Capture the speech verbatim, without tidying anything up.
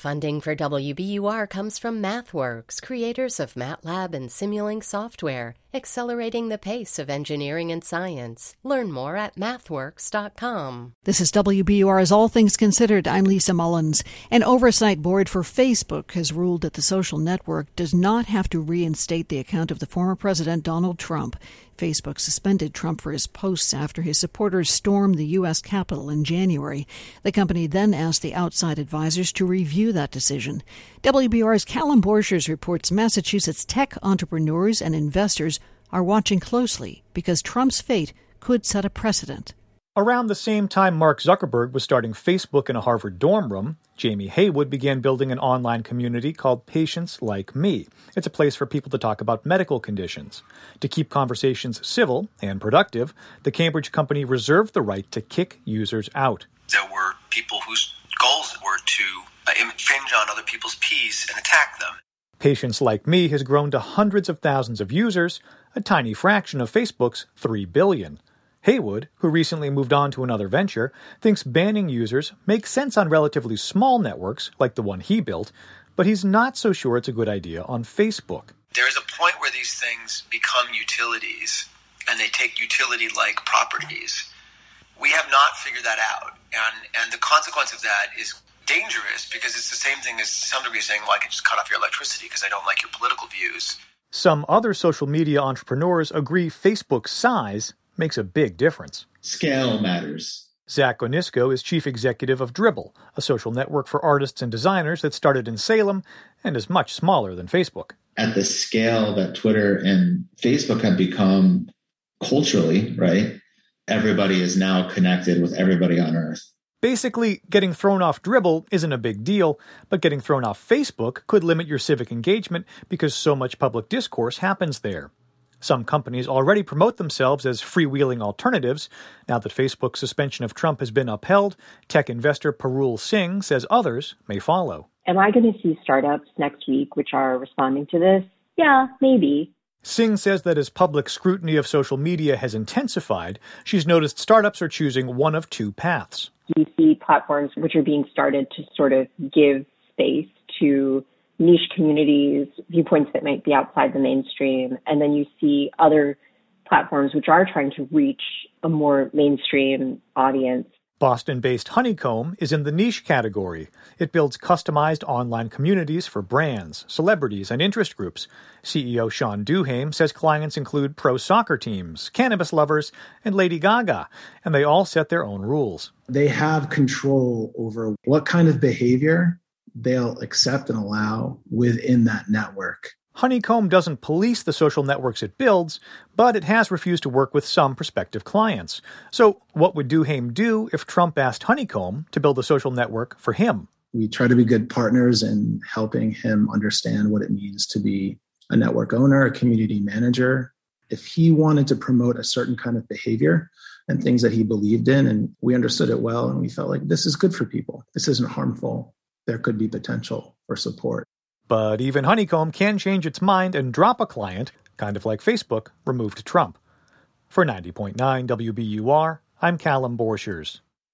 Funding for W B U R comes from MathWorks, creators of MATLAB and Simulink software, accelerating the pace of engineering and science. Learn more at mathworks dot com. This is W B U R's All Things Considered. I'm Lisa Mullins. An oversight board for Facebook has ruled that the social network does not have to reinstate the account of the former President Donald Trump. Facebook suspended Trump for his posts after his supporters stormed the U S Capitol in January. The company then asked the outside advisors to review that decision. W B U R's Callum Borchers reports Massachusetts tech entrepreneurs and investors are watching closely because Trump's fate could set a precedent. Around the same time Mark Zuckerberg was starting Facebook in a Harvard dorm room, Jamie Haywood began building an online community called Patients Like Me. It's a place for people to talk about medical conditions. To keep conversations civil and productive, the Cambridge company reserved the right to kick users out. There were people whose goals were to uh, infringe on other people's peace and attack them. Patients Like Me has grown to hundreds of thousands of users, a tiny fraction of Facebook's three billion. Haywood, who recently moved on to another venture, thinks banning users makes sense on relatively small networks, like the one he built, but he's not so sure it's a good idea on Facebook. There is a point where these things become utilities, and they take utility-like properties. We have not figured that out, and, and the consequence of that is dangerous because it's the same thing as to some degree saying, well, I can just cut off your electricity because I don't like your political views. Some other social media entrepreneurs agree Facebook's size makes a big difference. Scale matters. Zach Onisko is chief executive of Dribbble, a social network for artists and designers that started in Salem and is much smaller than Facebook. At the scale that Twitter and Facebook have become culturally, right? Everybody is now connected with everybody on Earth. Basically, getting thrown off Dribbble isn't a big deal, but getting thrown off Facebook could limit your civic engagement because so much public discourse happens there. Some companies already promote themselves as freewheeling alternatives. Now that Facebook's suspension of Trump has been upheld, tech investor Parul Singh says others may follow. Am I going to see startups next week which are responding to this? Yeah, maybe. Singh says that as public scrutiny of social media has intensified, she's noticed startups are choosing one of two paths. You see platforms which are being started to sort of give space to niche communities, viewpoints that might be outside the mainstream. And then you see other platforms which are trying to reach a more mainstream audience. Boston-based Honeycomb is in the niche category. It builds customized online communities for brands, celebrities, and interest groups. C E O Sean Duhaime says clients include pro soccer teams, cannabis lovers, and Lady Gaga, and they all set their own rules. They have control over what kind of behavior they'll accept and allow within that network. Honeycomb doesn't police the social networks it builds, but it has refused to work with some prospective clients. So what would Duhaime do if Trump asked Honeycomb to build a social network for him? We try to be good partners in helping him understand what it means to be a network owner, a community manager. If he wanted to promote a certain kind of behavior and things that he believed in, and we understood it well, and we felt like this is good for people, this isn't harmful, there could be potential for support. But even Honeycomb can change its mind and drop a client, kind of like Facebook removed Trump. For ninety point nine W B U R, I'm Callum Borchers.